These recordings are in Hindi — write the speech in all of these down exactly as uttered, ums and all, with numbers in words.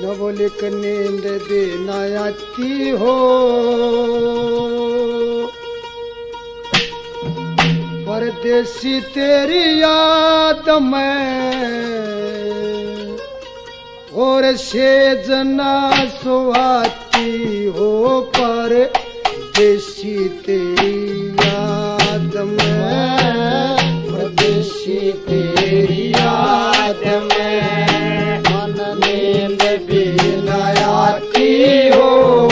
नवलिक नींद भी न आती हो, परदेसी तेरी याद में और सेज ना सुहाती हो, परदेसी तेरी याद में, परदेसी तेरी याद में मन नींद भी न आती हो,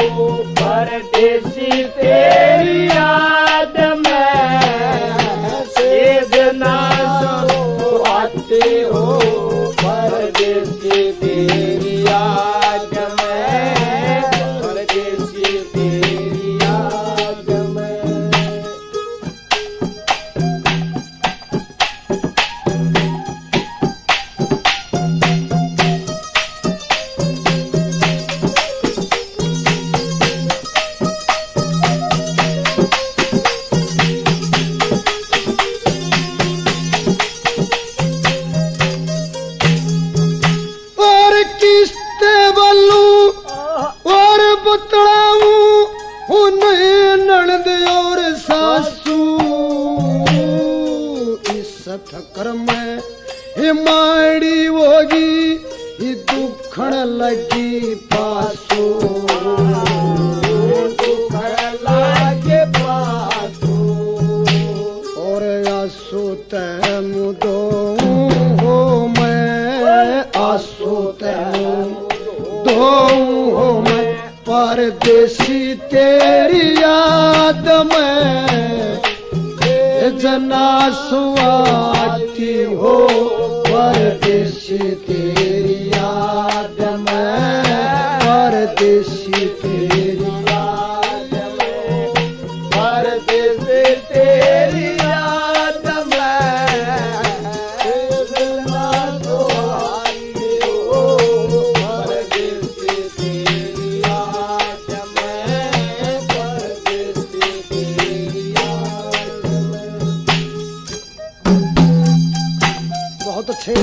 परदेसी तेरी याद में सेज ना सुहाती हो, परदेसी तेरी याद में, परदेसी तेरी याद में। और सासू इस ठक्कर में हिमाड़ी होगी, दुखण लगी पासू, दुखण लगे पासू और आंसू तैम दो हो, मैं आंसू तैम दो हो मैं, परदेसी तेरी याद में जना सुहाती हो, परदेसी तेरी याद में, परदेसी तेरी याद में, परदेसी तेरी याद में जना सुहाती हो, परदेसी तेरी याद में, परदेसी तेरी याद में। बहुत अच्छे।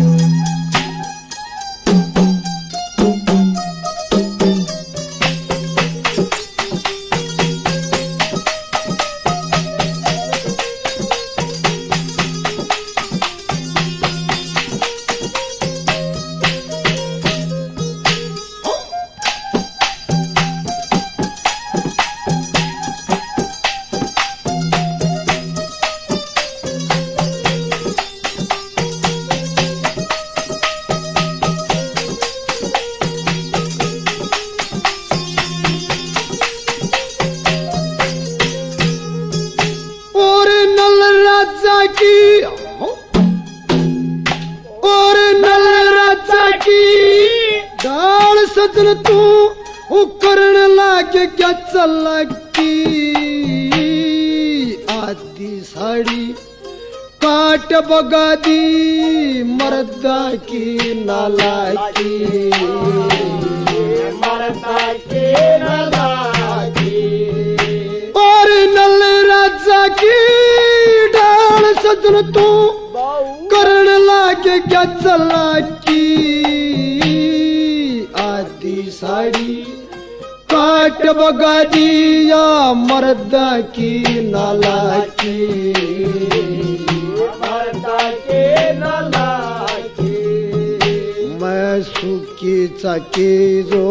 की और नल राजा की डाल सजन तू वो करण लागे क्या चलकी, आधी साड़ी काट बगा दी मर्दा की नाला की, मर्दा की नाला की और नल राजा की सजन तू करण लागे क्या चलाकी, आधी साड़ी काट बगा दिया मर्दा की नाला की, मर्दा की नाला की। मैं सुखी चाकी जो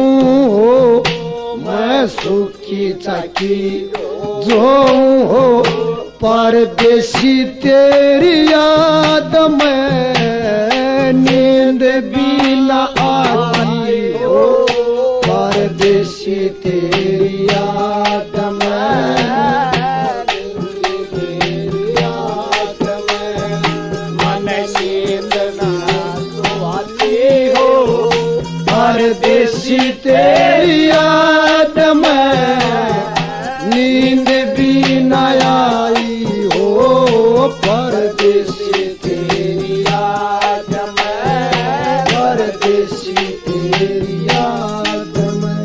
मैं सुखी चाकी जो हो, परदेसी तेरी याद में नींद भी न आती हो, परदेसी तेरी याद में, तेरी याद में मन नींद न आती हो, परदेसी तेरी याद में नींद भी न आई हो, परदेसी तेरी याद में, परदेसी तेरी याद में।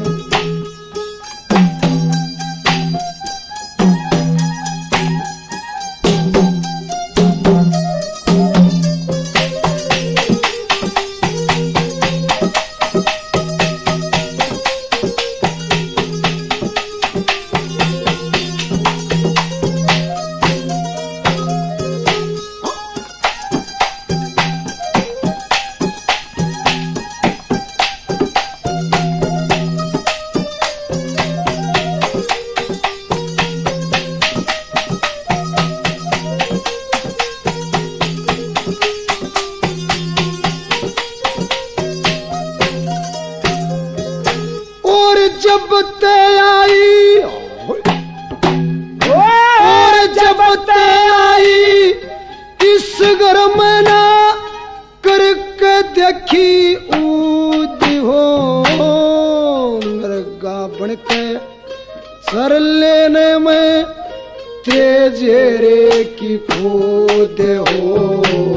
बनके सर लेने में तेजेरे की कूद हो,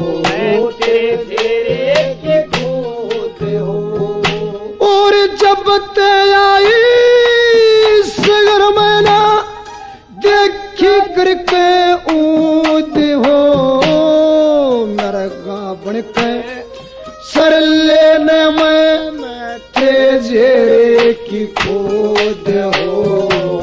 तेजेरे की कूद हो। और जब ते आई सगर मैना देखी करके ऊद हो, नरगा बनके सर लेने में तेजेरे की कूद हो,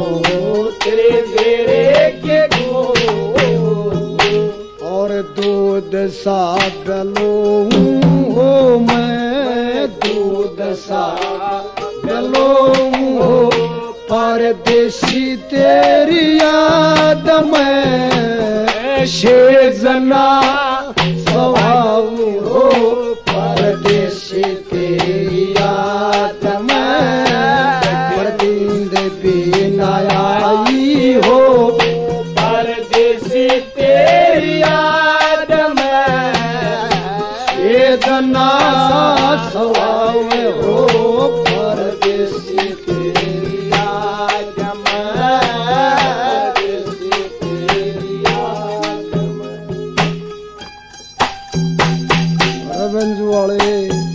तेजेरे की कूद। और दूध सा गलों हो मैं, दूध सा गलों हो, परदेसी तेरी याद में शेजना स्वभाव हो, परदेसी तेरी याद में परदीन बिना आई हो, परदेसी तेरी याद में शेजना स्वभाव हो, परदेसी तेरी याद में, परदेसी तेरी याद में। रंजू वाले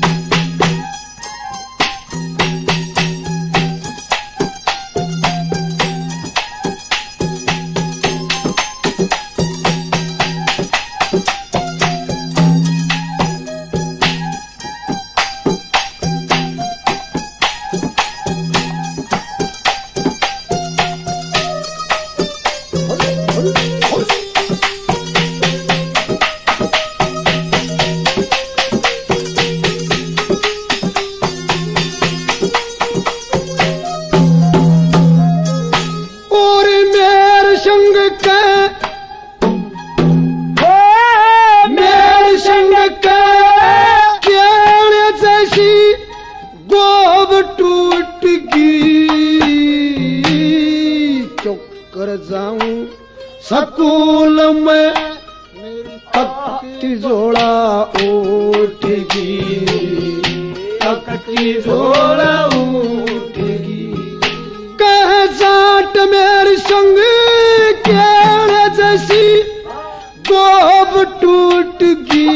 सकूल में तख्ती जोड़ा उठगी, तख्ती जोड़ा उठगी। कह जाट मेरे संग केड़ जैसी गोब टूटगी,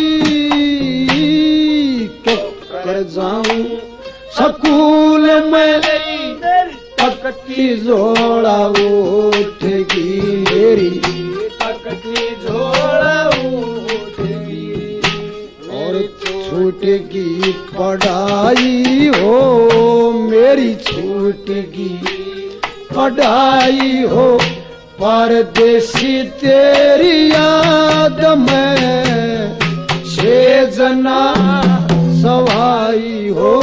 कर जाऊं सकूल में तख्ती जोड़ा उठगी, मेरी तख्ती जोड़ा उठगी। और छूटगी पढ़ाई हो, मेरी छूटगी पढ़ाई हो, परदेसी तेरी याद में शेजना सवाई हो,